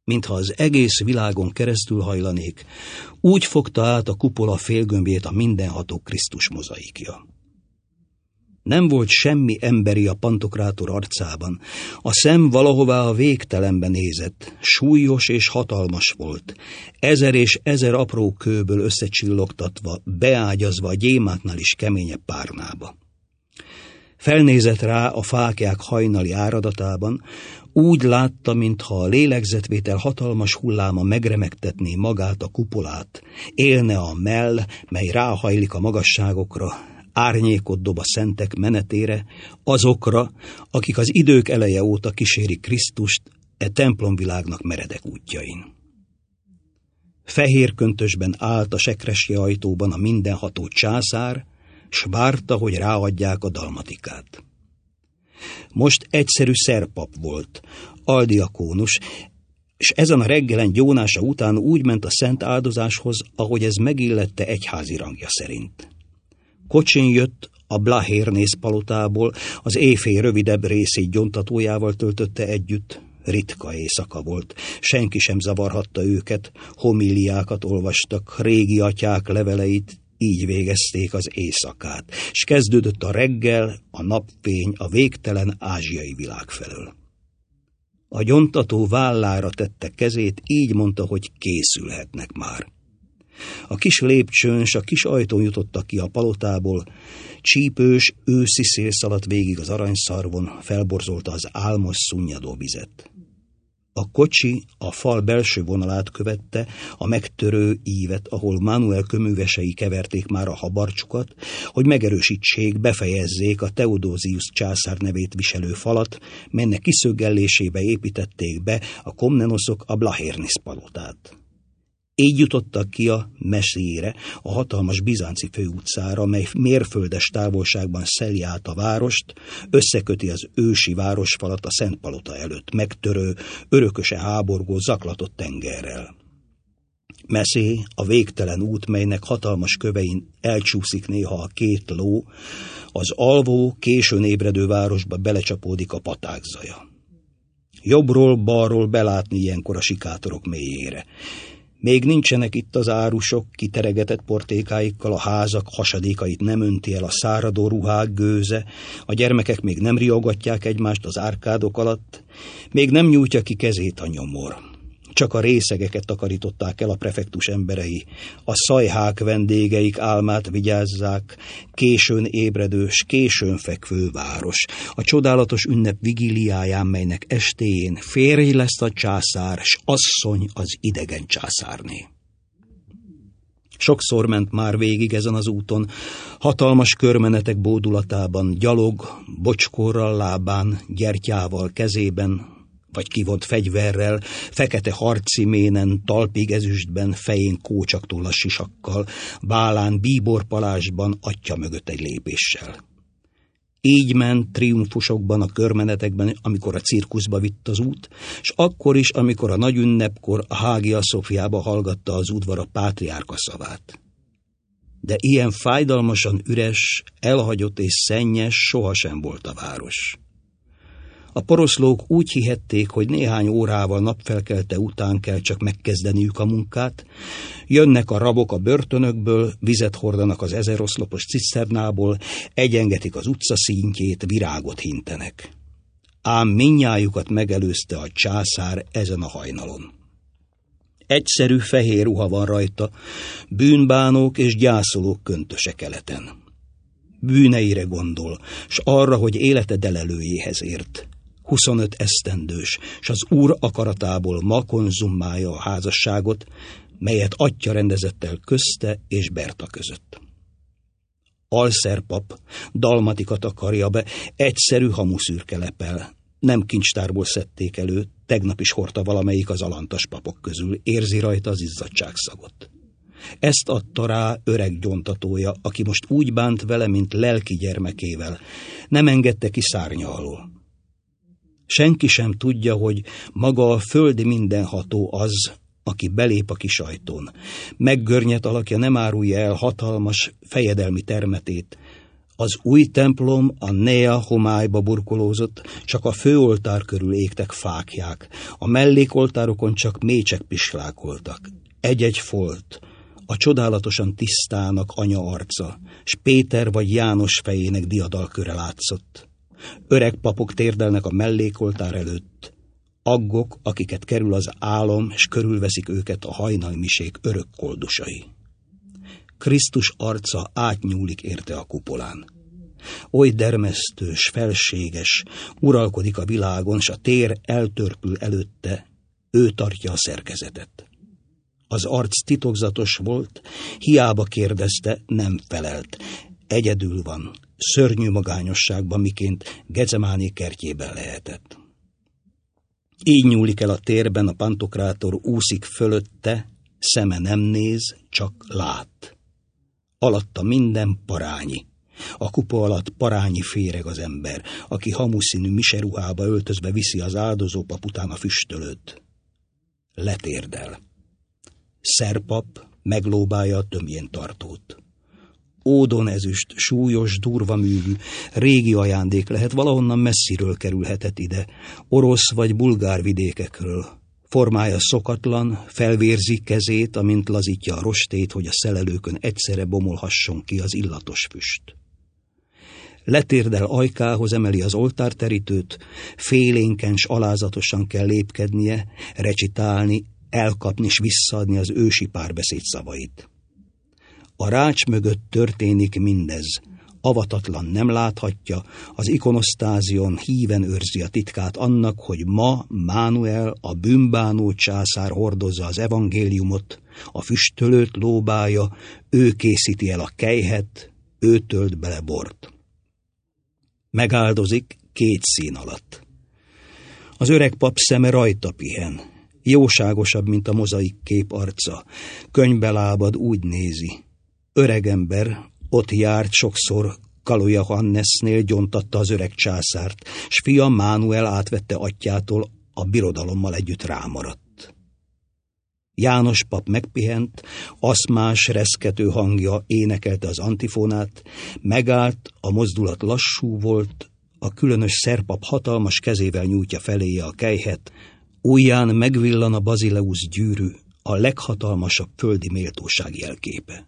mintha az egész világon keresztül hajlanék, úgy fogta át a kupola félgömbjét a mindenható Krisztus mozaikja. Nem volt semmi emberi a pantokrátor arcában, a szem valahová a végtelenbe nézett, súlyos és hatalmas volt, ezer és ezer apró kőből összecsillogtatva, beágyazva a gyémántnál is keményebb párnába. Felnézett rá a fáklyák hajnali áradatában, úgy látta, mintha a lélegzetvétel hatalmas hulláma megremegtetné magát a kupolát, élne a mell, mely ráhajlik a magasságokra, árnyékot dob a szentek menetére, azokra, akik az idők eleje óta kísérik Krisztust e templomvilágnak meredek útjain. Fehér köntösben állt a sekresje ajtóban a mindenható császár, s várta, hogy ráadják a dalmatikát. Most egyszerű szerpap volt, aldiakónus, és ezen a reggelen gyónása után úgy ment a szent áldozáshoz, ahogy ez megillette egyházi rangja szerint. Kocsin jött a Blahérnész palotából, az éjfél rövidebb részét gyontatójával töltötte együtt. Ritka éjszaka volt, senki sem zavarhatta őket, homíliákat olvastak, régi atyák leveleit, így végezték az éjszakát, s kezdődött a reggel, a napfény a végtelen ázsiai világ felől. A gyontató vállára tette kezét, így mondta, hogy készülhetnek már. A kis lépcsőn s a kis ajtón jutottak ki a palotából, csípős őszi szél szaladt végig az aranyszarvon, felborzolta az álmos szunnyadó vizet. A kocsi a fal belső vonalát követte, a megtörő ívet, ahol Manuel köművesei keverték már a habarcsukat, hogy megerősítsék, befejezzék a Theodosius császár nevét viselő falat, melynek kiszöggellésébe építették be a komnenoszok a Blahérnész palotát. Így jutottak ki a Mesére, a hatalmas bizánci főutcára, mely mérföldes távolságban szeli át a várost, összeköti az ősi városfalat a Szent Palota előtt megtörő, örököse háborgó zaklatott tengerrel. Messzé, a végtelen út, melynek hatalmas kövein elcsúszik néha a két ló, az alvó, későn ébredő városba belecsapódik a paták zaja. Jobbról, balról belátni ilyenkor a sikátorok mélyére. Még nincsenek itt az árusok, kiteregetett portékáikkal, a házak hasadékait nem önti el a száradó ruhák gőze, a gyermekek még nem riogatják egymást az árkádok alatt, még nem nyújtja ki kezét a nyomor. Csak a részegeket takarították el a prefektus emberei, a szajhák vendégeik álmát vigyázzák, későn ébredő s későn fekvő város, a csodálatos ünnep vigíliáján, melynek estéjén férj lesz a császár, s asszony az idegen császárné. Sokszor ment már végig ezen az úton, hatalmas körmenetek bódulatában, gyalog, bocskorral lábán, gyertyával kezében, vagy kivont fegyverrel, fekete harciménen, talpig ezüstben, fején kócsaktól sisakkal, vállán bíborpalásban, atya mögött egy lépéssel. Így ment triumfusokban a körmenetekben, amikor a cirkuszba vitt az út, s akkor is, amikor a nagy ünnepkor a Hagia Sophiába hallgatta az udvar a pátriárka szavát. De ilyen fájdalmasan üres, elhagyott és szennyes sohasem volt a város. A poroszlók úgy hihették, hogy néhány órával napfelkelte után kell csak megkezdeniük a munkát, jönnek a rabok a börtönökből, vizet hordanak az 1000 oszlopos ciszternából, egyengetik az utca szintjét, virágot hintenek. Ám mindnyájukat megelőzte a császár ezen a hajnalon. Egyszerű fehér ruha van rajta, bűnbánók és gyászolók köntöse keleten. Bűneire gondol, s arra, hogy élete delelőjéhez ért. 25 esztendős, s az úr akaratából ma konzummálja a házasságot, melyet atya rendezett el közte és Berta között. Alszerpap dalmatikat akarja be, egyszerű hamuszürke lepel. Nem kincstárból szedték elő, tegnap is hordta valamelyik az alantas papok közül, érzi rajta az izzadtságszagot. Ezt adta rá öreg gyontatója, aki most úgy bánt vele, mint lelki gyermekével. Nem engedte ki szárnya alól. Senki sem tudja, hogy maga a földi mindenható az, aki belép a kis ajtón. Meggörnyedt alakja nem árulja el hatalmas fejedelmi termetét, Az új templom a Nea homályba burkolózott, csak a főoltár körül égtek fáklyák, a mellékoltárokon csak mécsek pislákoltak. Egy-egy folt, a csodálatosan tisztának anya arca, s Péter vagy János fejének diadalköre látszott. Öreg papok térdelnek a mellékoltár előtt, aggok, akiket kerül az álom, s körülveszik őket a hajnalmisék örök koldusai. Krisztus arca átnyúlik érte a kupolán. Oly dermesztős, felséges, uralkodik a világon, s a tér eltörpül előtte, ő tartja a szerkezetet. Az arc titokzatos volt, hiába kérdezte, nem felelt. Egyedül van, szörnyű magányosságban, miként Gecemáné kertjében lehetett. Így nyúlik el a térben, a pantokrátor úszik fölötte, szeme nem néz, csak lát. Alatta minden parányi. A kupa alatt parányi féreg az ember, aki hamuszínű miseruhába öltözve viszi az áldozópap után a füstölőt. Letérdel. Szerpap meglóbálja a tömjén tartót. Ódon ezüst, súlyos, durva művű, régi ajándék lehet, valahonnan messziről kerülhetett ide, orosz vagy bulgár vidékekről. Formája szokatlan, felvérzi kezét, amint lazítja a rostét, hogy a szelelőkön egyszerre bomolhasson ki az illatos füst. Letérdel ajkához, emeli az oltárterítőt, félénken s alázatosan kell lépkednie, recitálni, elkapni s visszaadni az ősi párbeszéd szavait. A rács mögött történik mindez, avatatlan nem láthatja, az ikonosztázion híven őrzi a titkát annak, hogy ma Mánuel, a bűnbánó császár hordozza az evangéliumot, a füstölőt lóbálja, ő készíti el a kejhet, ő tölt bele bort. Megáldozik 2 szín alatt. Az öreg pap szeme rajta pihen, jóságosabb, mint a mozaik kép arca, könyvbe lábad úgy nézi. Öregember ott járt sokszor, Kaloja Hannesnél gyontatta az öreg császárt, s fia Mánuel átvette atyjától, a birodalommal együtt rámaradt. János pap megpihent, aszmás, reszkető hangja énekelte az antifonát, megállt, a mozdulat lassú volt, a különös szerpap hatalmas kezével nyújtja feléje a kejhet, ujján megvillan a bazileusz gyűrű, a leghatalmasabb földi méltóság jelképe.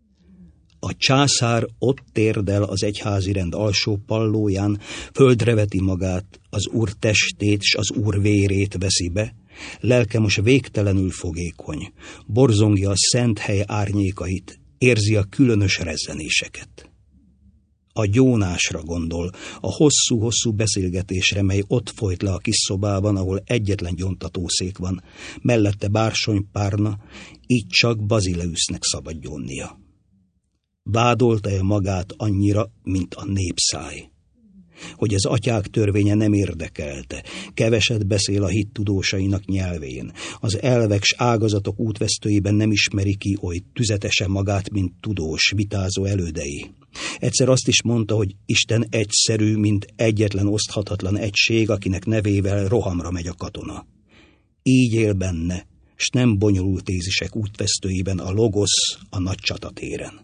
A császár ott térdel az egyházi rend alsó pallóján, földre veti magát, az Úr testét s az Úr vérét veszi be, lelke most végtelenül fogékony, borzongja a szent hely árnyékait, érzi a különös rezzenéseket. A gyónásra gondol, a hosszú-hosszú beszélgetésre, mely ott folyt le a kis szobában, ahol egyetlen gyóntatószék van, mellette bársonypárna, így csak Bazileusznek szabad gyónnia. Vádolta-e magát annyira, mint a népszáj? Hogy az atyák törvénye nem érdekelte, keveset beszél a hittudósainak nyelvén, az elvek s ágazatok útvesztőiben nem ismeri ki oly tüzetesen magát, mint tudós, vitázó elődei. Egyszer azt is mondta, hogy Isten egyszerű, mint egyetlen oszthatatlan egység, akinek nevével rohamra megy a katona. Így él benne, s nem bonyolult tézisek útvesztőiben a logosz a nagy csatatéren.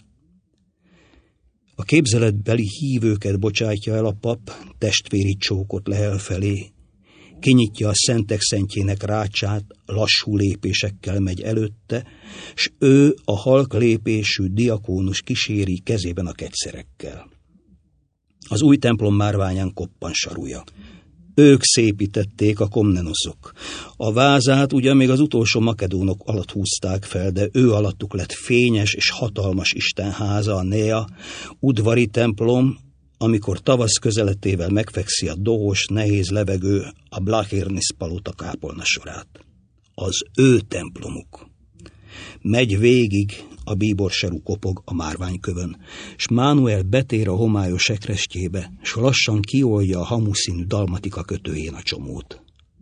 A képzeletbeli hívőket bocsátja el a pap, testvéri csókot lehel felé, kinyitja a szentek szentjének rácsát, lassú lépésekkel megy előtte, s ő a halk lépésű diakónus kíséri kezében a kegyszerekkel. Az új templom márványán koppan sarúja. Ők szépítették, a komnenoszok. A vázát ugyan még az utolsó makedónok alatt húzták fel, de ő alattuk lett fényes és hatalmas istenháza, a Nea, udvari templom, amikor tavasz közeletével megfekszi a dohos, nehéz levegő a Blahirnis palota kápolna sorát. Az ő templomuk. Megy végig, a bíborsarú kopog a márványkövön, s Mánuel betér a homályos ekrestjébe, s lassan kiolja a hamuszínű dalmatika kötőjén a csomót.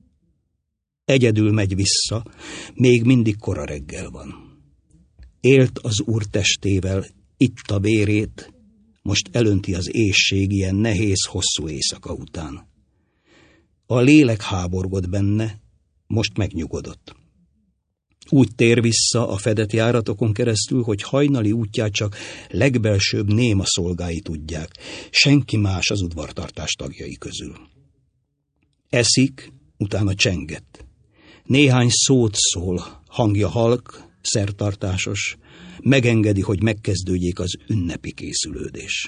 Egyedül megy vissza, még mindig kora reggel van. Élt az Úr testével, itta vérét, most elönti az éhség ilyen nehéz, hosszú éjszaka után. A lélek háborgott benne, most megnyugodott. Úgy tér vissza a fedett járatokon keresztül, hogy hajnali útját csak legbelsőbb néma szolgái tudják, senki más az udvartartás tagjai közül. Eszik, utána csenget. Néhány szót szól, hangja halk, szertartásos, megengedi, hogy megkezdődjék az ünnepi készülődés.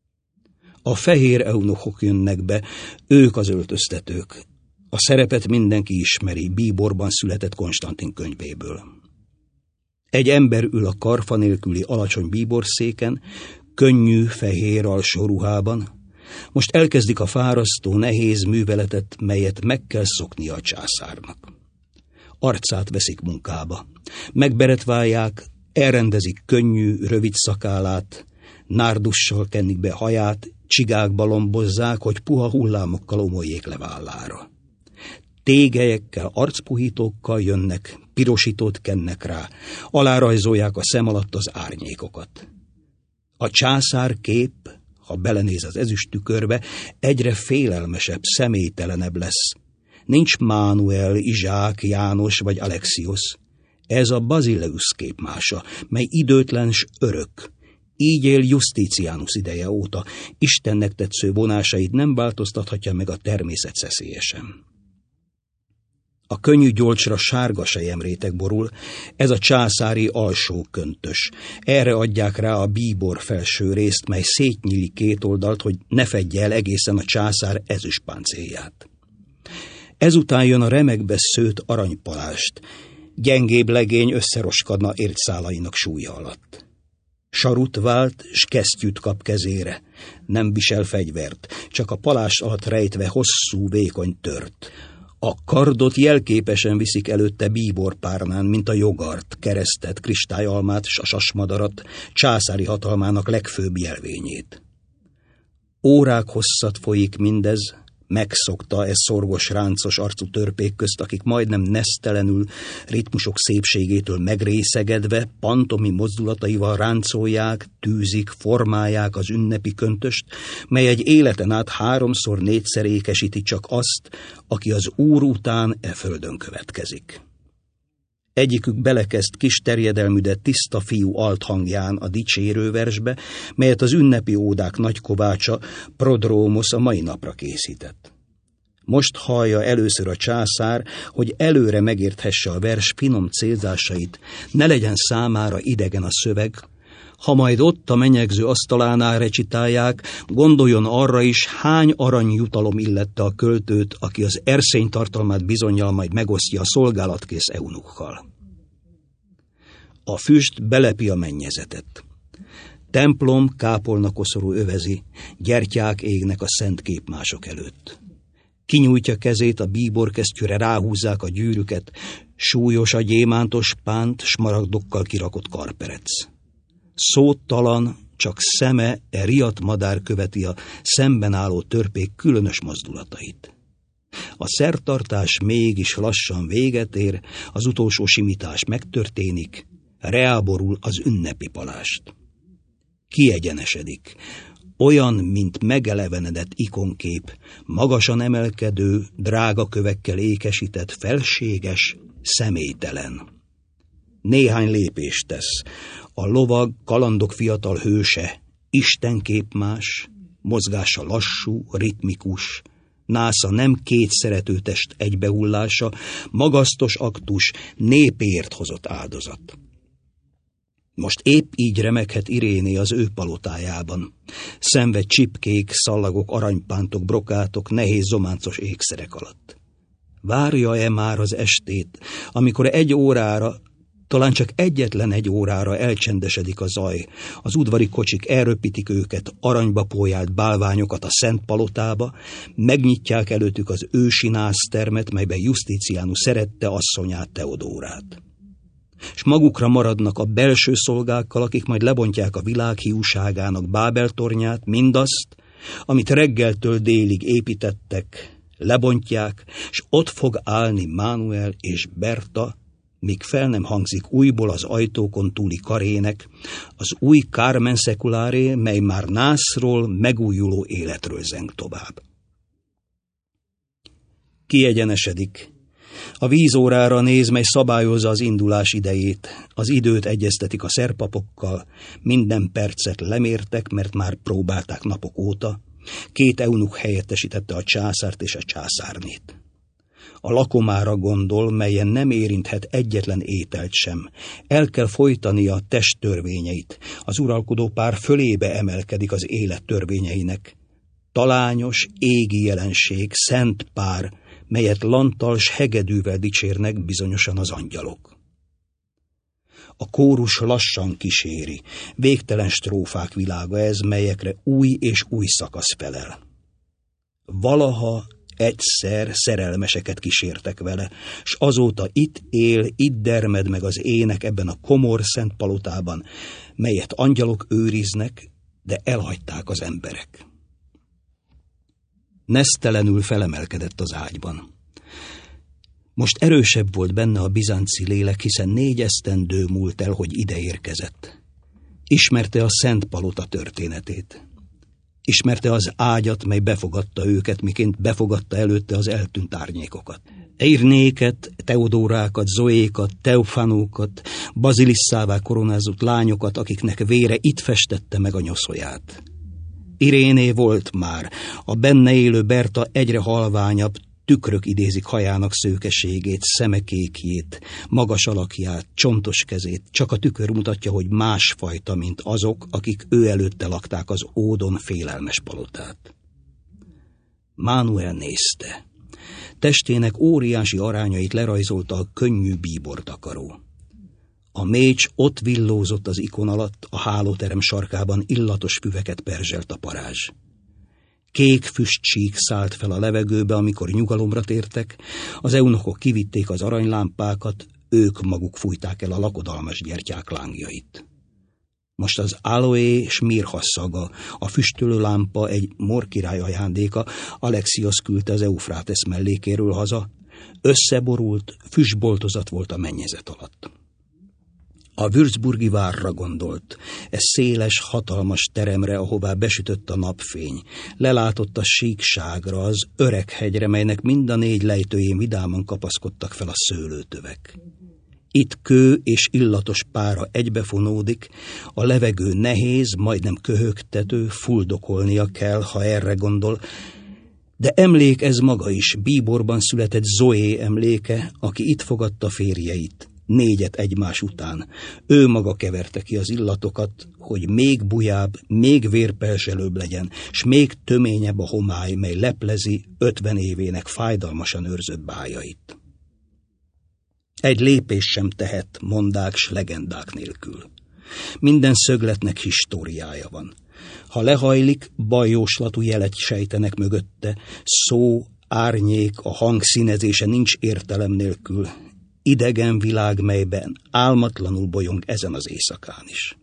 A fehér eunuchok jönnek be, ők az öltöztetők. A szerepet mindenki ismeri, bíborban született Konstantin könyvéből. Egy ember ül a karfa nélküli alacsony bíborszéken, könnyű, fehér alsó ruhában. Most elkezdik a fárasztó, nehéz műveletet, melyet meg kell szoknia a császárnak. Arcát veszik munkába, megberetválják, elrendezik könnyű, rövid szakálát, nárdussal kennik be haját, csigákba lombozzák, hogy puha hullámokkal omoljék le vállára. Tégelyekkel, arcpuhítókkal jönnek, pirosítót kennek rá, alárajzolják a szem alatt az árnyékokat. A császár kép, ha belenéz az ezüsttükörbe, egyre félelmesebb, személytelenebb lesz. Nincs Mánuel, Izsák, János vagy Alexios. Ez a Basileus képmása, mely időtlen s örök. Így él Justitianus ideje óta, Istennek tetsző vonásait nem változtathatja meg a természet szeszélyesen. A könnyű gyolcsra sárga selyemréteg borul, ez a császári alsó köntös. Erre adják rá a bíbor felső részt, mely szétnyílik két oldalt, hogy ne fedje el egészen a császár ezüstpáncélját. Ezután jön a remekbe szőtt aranypalást, gyengébb legény összeroskadna ércszálainak súlya alatt. Sarut vált, s kesztyűt kap kezére. Nem visel fegyvert, csak a palás alatt rejtve hosszú, vékony tört. A kardot jelképesen viszik előtte bíborpárnán, mint a jogart, keresztet, kristályalmát s a sasmadarat, császári hatalmának legfőbb jelvényét. Órák hosszat folyik mindez, megszokta szorgos, ráncos arcú törpék közt, akik majdnem nesztelenül, ritmusok szépségétől megrészegedve, pantomi mozdulataival ráncolják, tűzik, formálják az ünnepi köntöst, mely egy életen át 3-4-szer ékesíti csak azt, aki az Úr után e földön következik. Egyikük belekezd kis terjedelmű, de tiszta fiú althangján a dicsérő versbe, melyet az ünnepi ódák nagykovácsa Prodrómosz a mai napra készített. Most hallja először a császár, hogy előre megérthesse a vers finom célzásait, ne legyen számára idegen a szöveg. Ha majd ott a menyegző asztalánál recitálják, gondoljon arra is, hány aranyjutalom illette a költőt, aki az erszény tartalmát bizonnyal majd megosztja a szolgálatkész eunukkal. A füst belepi a mennyezetet. Templom kápolnakoszorú övezi, gyertyák égnek a szent képmások előtt. Kinyújtja kezét, a bíborkesztyűre ráhúzzák a gyűrűket, súlyos a gyémántos pánt, smaragdokkal kirakott karperec. Szóttalan, csak szeme, riadt madár követi a szemben álló törpék különös mozdulatait. A szertartás mégis lassan véget ér, az utolsó simítás megtörténik, reáborul az ünnepi palást. Kiegyenesedik, olyan, mint megelevenedett ikonkép, magasan emelkedő, drága kövekkel ékesített, felséges, személytelen. Néhány lépést tesz, a lovag, kalandok fiatal hőse, istenképmás, mozgása lassú, ritmikus, násza nem két szeretőtest egybehullása, magasztos aktus, népért hozott áldozat. Most épp így remeghet Iréné az ő palotájában. Szenved csipkék, szallagok, aranypántok, brokátok, nehéz zománcos ékszerek alatt. Várja-e már az estét, amikor 1 órára, talán csak egyetlen 1 órára elcsendesedik a zaj, az udvari kocsik elröpítik őket, aranyba pólyált bálványokat a szent palotába, megnyitják előttük az ősi násztermet, melyben Justitianus szerette asszonyát, Teodórát. És magukra maradnak a belső szolgákkal, akik majd lebontják a világ hiúságának Bábel tornyát, mindazt, amit reggeltől délig építettek, lebontják, és ott fog állni Mánuel és Berta, míg fel nem hangzik újból az ajtókon túli karének, az új Carmen Seculare, mely már nászról, megújuló életről zeng tovább. Kiegyenesedik, A vízórára néz, mely szabályozza az indulás idejét. Az időt egyeztetik a szerpapokkal, minden percet lemértek, mert már próbálták napok óta. 2 eunuk helyettesítette a császárt és a császárnét. A lakomára gondol, melyen nem érinthet egyetlen ételt sem. El kell folytania a test törvényeit. Az uralkodó pár fölébe emelkedik az élet törvényeinek. Talányos, égi jelenség, szent pár, melyet lanttal s hegedűvel dicsérnek bizonyosan az angyalok. A kórus lassan kíséri, végtelen strófák világa ez, melyekre új és új szakasz felel. Valaha egyszer szerelmeseket kísértek vele, s azóta itt él, itt dermed meg az ének ebben a komor szent palotában, melyet angyalok őriznek, de elhagyták az emberek. Nesztelenül felemelkedett az ágyban. Most erősebb volt benne a bizánci lélek, hiszen 4 esztendő múlt el, hogy ide érkezett. Ismerte a Szent Palota történetét. Ismerte az ágyat, mely befogadta őket, miként befogadta előtte az eltűnt árnyékokat. Eirnéket, Teodórákat, Zoékat, Teofanókat, Bazilisszává koronázott lányokat, akiknek vére itt festette meg a nyoszóját. Iréné volt már, a benne élő Berta egyre halványabb, tükrök idézik hajának szőkeségét, szemekékjét, magas alakját, csontos kezét, csak a tükör mutatja, hogy másfajta, mint azok, akik ő előtte lakták az ódon félelmes palotát. Mánuel nézte. Testének óriási arányait lerajzolta a könnyű bíbortakaró. A mécs ott villózott az ikon alatt, a hálóterem sarkában illatos füveket perzselt a parázs. Kék füstcsík szállt fel a levegőbe, amikor nyugalomra tértek, az eunokok kivitték az aranylámpákat, ők maguk fújták el a lakodalmas gyertyák lángjait. Most az aloé és mirha szaga, a füstölő lámpa egy morkirály ajándéka, Alexios küldte az Eufrátesz mellékéről haza, összeborult, füstboltozat volt a mennyezet alatt. A würzburgi várra gondolt, ez széles, hatalmas teremre, ahová besütött a napfény. Lelátott a síkságra, az öreg hegyre, melynek mind a 4 lejtőjén vidáman kapaszkodtak fel a szőlőtövek. Itt kő és illatos pára egybefonódik, a levegő nehéz, majdnem köhögtető, fuldokolnia kell, ha erre gondol, de emlék ez maga is, bíborban született Zoé emléke, aki itt fogadta férjeit. 4 egymás után. Ő maga keverte ki az illatokat, hogy még bujább, még vérperzselőbb legyen, s még töményebb a homály, mely leplezi 50 évének fájdalmasan őrzött bájait. Egy lépés sem tehet mondák s legendák nélkül. Minden szögletnek históriája van. Ha lehajlik, bajjóslatú jelet sejtenek mögötte, szó, árnyék, a hang színezése nincs értelem nélkül. Idegen világ, melyben álmatlanul bolyong ezen az éjszakán is.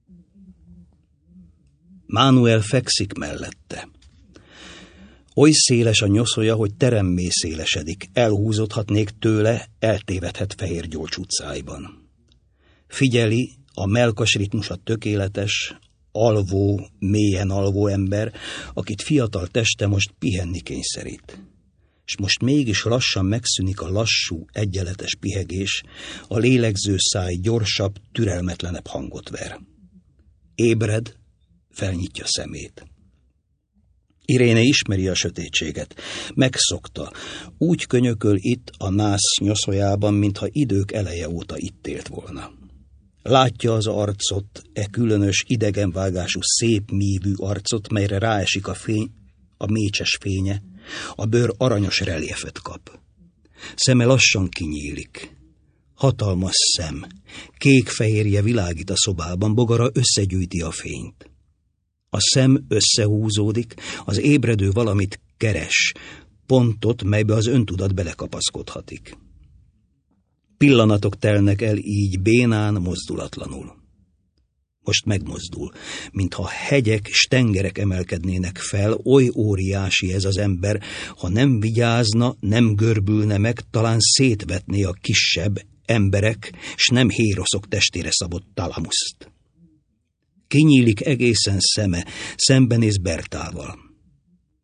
Mánuel fekszik mellette. Oly széles a nyoszolja, hogy teremmé szélesedik, elhúzódhatnék tőle, eltévedhet Fehér Gyolcs utcáiban. Figyeli, a mellkas ritmusa tökéletes, alvó, mélyen alvó ember, akit fiatal teste most pihenni kényszerít. És most mégis lassan megszűnik a lassú, egyenletes pihegés, a lélegző száj gyorsabb, türelmetlenebb hangot ver. Ébred, felnyitja szemét. Iréne ismeri a sötétséget, megszokta, úgy könyököl itt a nász nyoszójában, mintha idők eleje óta itt élt volna. Látja az arcot, különös, idegenvágású, szép mívű arcot, melyre ráesik a fény, a mécses fénye, a bőr aranyos reliefet kap. Szeme lassan kinyílik. Hatalmas szem, kék-fehérje világít a szobában, bogara összegyűjti a fényt. A szem összehúzódik, az ébredő valamit keres, pontot, melybe az öntudat belekapaszkodhatik. Pillanatok telnek el így bénán, mozdulatlanul. Most megmozdul, mintha hegyek s tengerek emelkednének fel, oly óriási ez az ember, ha nem vigyázna, nem görbülne meg, talán szétvetné a kisebb emberek, s nem héroszok testére szabott talamuszt. Kinyílik egészen szeme, szembenéz Bertával.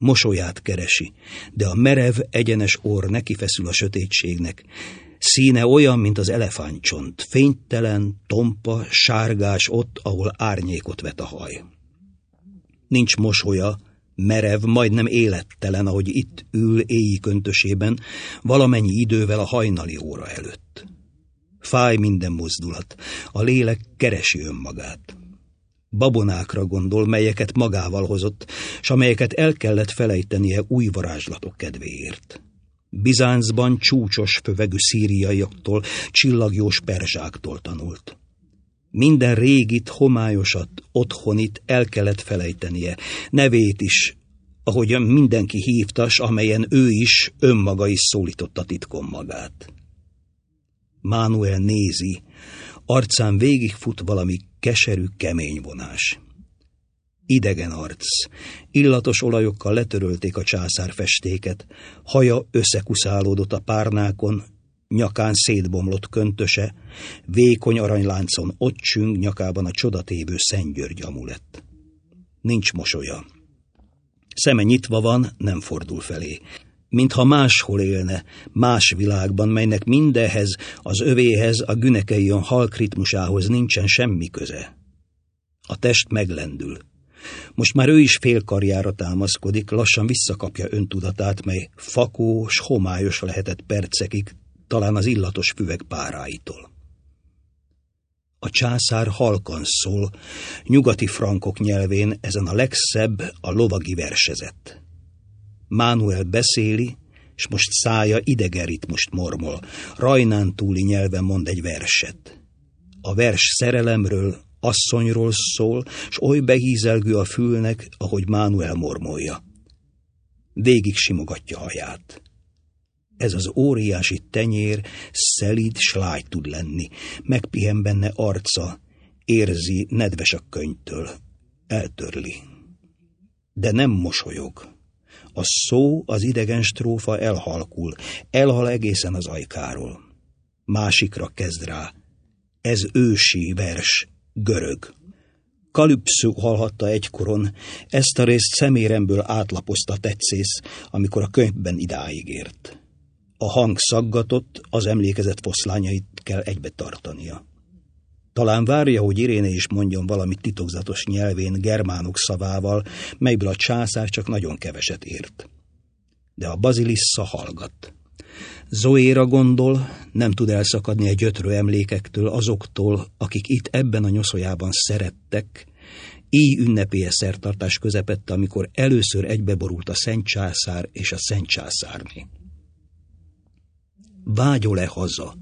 Mosolyát keresi, de a merev, egyenes orr nekifeszül a sötétségnek. Színe olyan, mint az elefántcsont, fénytelen, tompa, sárgás ott, ahol árnyékot vet a haj. Nincs mosolya, merev, majdnem élettelen, ahogy itt ül éji köntösében, valamennyi idővel a hajnali óra előtt. Fáj minden mozdulat, a lélek keresi önmagát. Babonákra gondol, melyeket magával hozott, s amelyeket el kellett felejtenie új varázslatok kedvéért. Bizáncban csúcsos fövegű szíriaiaktól, csillagjós perzsáktól tanult. Minden régit, homályosat, otthonit el kellett felejtenie, nevét is, ahogyan mindenki hívta, s amelyen ő is, önmaga is szólította titkon magát. Mánuel nézi, arcán végigfut valami keserű, kemény vonás. Idegen arc, illatos olajokkal letörölték a császár festéket, haja összekuszálódott a párnákon, nyakán szétbomlott köntöse, vékony aranyláncon ott csüng, nyakában a csodatévő Szent György amulett. Nincs mosolya. Szeme nyitva van, nem fordul felé. Mintha máshol élne, más világban, melynek mindenhez, az övéhez, a Günekeion halk ritmusához nincsen semmi köze. A test meglendül. Most már ő is félkarjára támaszkodik, lassan visszakapja öntudatát, mely fakó s homályos lehetett percekig, talán az illatos füveg páráitól. A császár halkan szól, nyugati frankok nyelvén, ezen a legszebb, a lovagi versezett. Mánuel beszéli, s most szája idegen ritmust mormol, rajnán túli nyelven mond egy verset. A vers szerelemről, asszonyról szól, s oly behízelgő a fülnek, ahogy Mánuel mormolja. Végig simogatja haját. Ez az óriási tenyér szelíd slágy tud lenni, megpihen benne arca, érzi, nedves a könyvtől, eltörli. De nem mosolyog. A szó, az idegen strófa elhalkul, elhal egészen az ajkáról. Másikra kezd rá. Ez ősi vers, görög. Kalüpsző hallhatta egykoron, ezt a részt szeméremből átlapozta tetszész, amikor a könyvben idáig ért. A hang szaggatott, az emlékezet foszlányait kell egybe tartania. Talán várja, hogy Iréne is mondjon valamit titokzatos nyelvén, germánok szavával, melyből a császár csak nagyon keveset ért. De a bazilissza hallgat. Zoéra gondol, nem tud elszakadni egy gyötrő emlékektől, azoktól, akik itt ebben a nyoszójában szerettek, így ünnepélye szertartás közepette, amikor először egybeborult a Szent Császár és a Szent Császárné. Vágyol-e haza?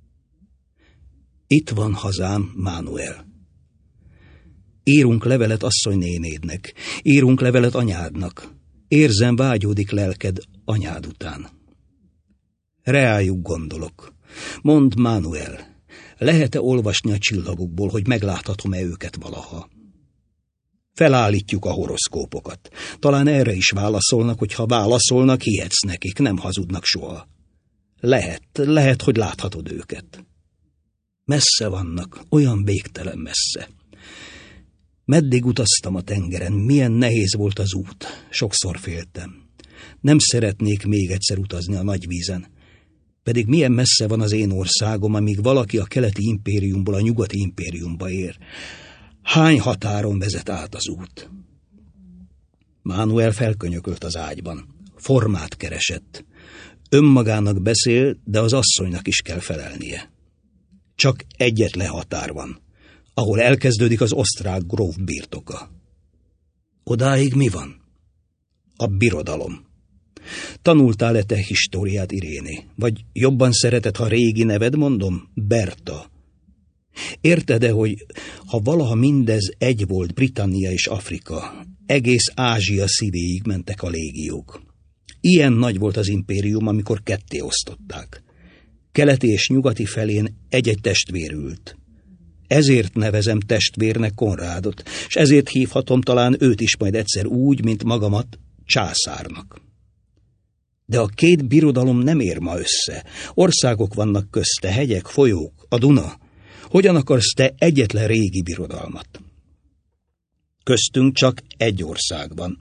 Itt van hazám, Mánuel. Írunk levelet asszonynénédnek, írunk levelet anyádnak. Érzem, vágyódik lelked anyád után. Reájuk gondolok. Mondd, Mánuel, lehet-e olvasni a csillagokból, hogy megláthatom-e őket valaha? Felállítjuk a horoszkópokat. Talán erre is válaszolnak, hogy ha válaszolnak, hihetsz nekik, nem hazudnak soha. Lehet, hogy láthatod őket. Messze vannak, olyan végtelen messze. Meddig utaztam a tengeren, milyen nehéz volt az út, sokszor féltem. Nem szeretnék még egyszer utazni a nagy vízen. Pedig milyen messze van az én országom, amíg valaki a keleti impériumból a nyugati impériumba ér. Hány határon vezet át az út? Mánuel felkönyökölt az ágyban. Formát keresett. Önmagának beszél, de az asszonynak is kell felelnie. Csak egyetlen határ van, ahol elkezdődik az osztrák gróf birtoka. Odáig mi van? A birodalom. Tanultál-e te históriát, Iréné? Vagy jobban szereted, ha régi neved mondom? Berta. Érted-e, hogy ha valaha mindez egy volt, Britannia és Afrika, egész Ázsia szívéig mentek a légiók. Ilyen nagy volt az impérium, amikor ketté osztották. Keleti és nyugati felén egy-egy testvér ült. Ezért nevezem testvérnek Konrádot, és ezért hívhatom talán őt is majd egyszer úgy, mint magamat, császárnak. De a két birodalom nem ér ma össze. Országok vannak közte, hegyek, folyók, a Duna. Hogyan akarsz te egyetlen régi birodalmat? Köztünk csak egy ország van,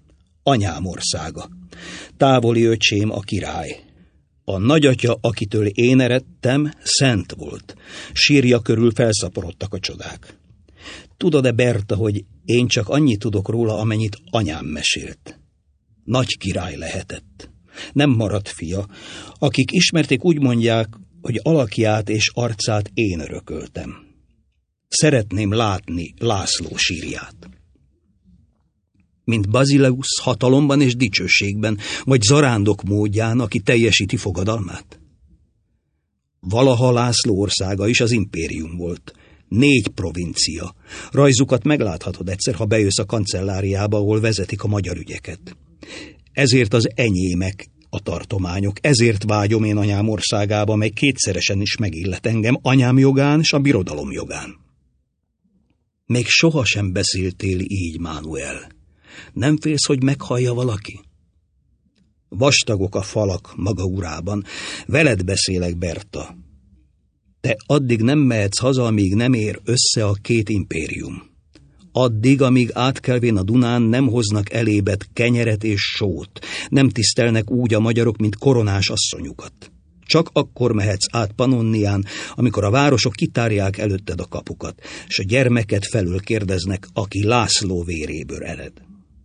anyám országa. Távoli öcsém a király. A nagyatya, akitől én eredtem, szent volt. Sírja körül felszaporodtak a csodák. Tudod-e, Berta, hogy én csak annyit tudok róla, amennyit anyám mesélt? Nagy király lehetett. Nem maradt fia. Akik ismerték, úgy mondják, hogy alakját és arcát én örököltem. Szeretném látni László sírját. Mint Bazileusz hatalomban és dicsőségben, vagy zarándok módján, aki teljesíti fogadalmát? Valaha László országa is az impérium volt. 4 provincia. Rajzukat megláthatod egyszer, ha bejössz a kancelláriába, ahol vezetik a magyar ügyeket. Ezért az enyémek a tartományok, ezért vágyom én anyám országába, mely kétszeresen is megillet engem, anyám jogán és a birodalom jogán. Még sohasem beszéltél így, Mánuel. Nem félsz, hogy meghallja valaki? Vastagok a falak maga urában. Veled beszélek, Berta. Te addig nem mehetsz haza, amíg nem ér össze a 2 impérium. Addig, amíg átkelvén a Dunán nem hoznak elébed kenyeret és sót, nem tisztelnek úgy a magyarok, mint koronás asszonyukat. Csak akkor mehetsz át Pannonián, amikor a városok kitárják előtted a kapukat, és a gyermeket felül kérdeznek, aki László véréből ered.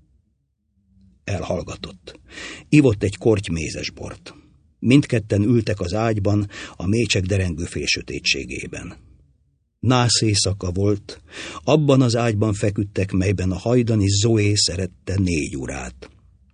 Elhallgatott. Ivott egy korty mézesbort. Mindketten ültek az ágyban, a mécsek derengő félsötétségében. Nász éjszaka volt, abban az ágyban feküdtek, melyben a hajdani Zoé szerette 4 urát.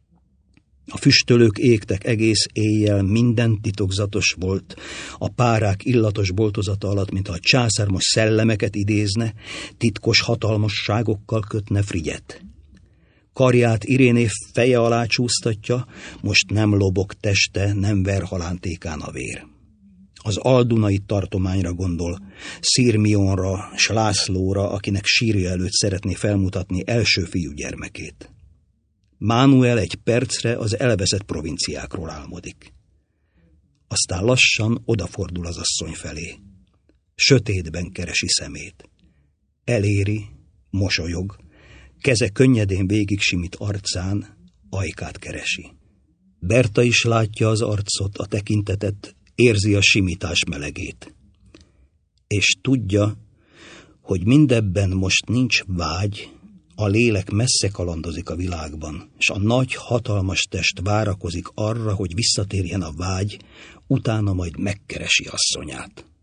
A füstölők égtek egész éjjel, minden titokzatos volt, a párák illatos boltozata alatt, mintha a császár most szellemeket idézne, titkos hatalmasságokkal kötne Frigyet. Karját Iréné feje alá csúsztatja, most nem lobog teste, nem ver halántékán a vér. Az aldunai tartományra gondol, Szirmionra s Lászlóra, akinek sírja előtt szeretné felmutatni első fiúgyermekét. Mánuel egy percre az elveszett provinciákról álmodik. Aztán lassan odafordul az asszony felé. Sötétben keresi szemét. Eléri, mosolyog, keze könnyedén végig simít arcán, ajkát keresi. Berta is látja az arcot, a tekintetet, érzi a simítás melegét. És tudja, hogy mindebben most nincs vágy, a lélek messze kalandozik a világban, és a nagy, hatalmas test várakozik arra, hogy visszatérjen a vágy, utána majd megkeresi asszonyát.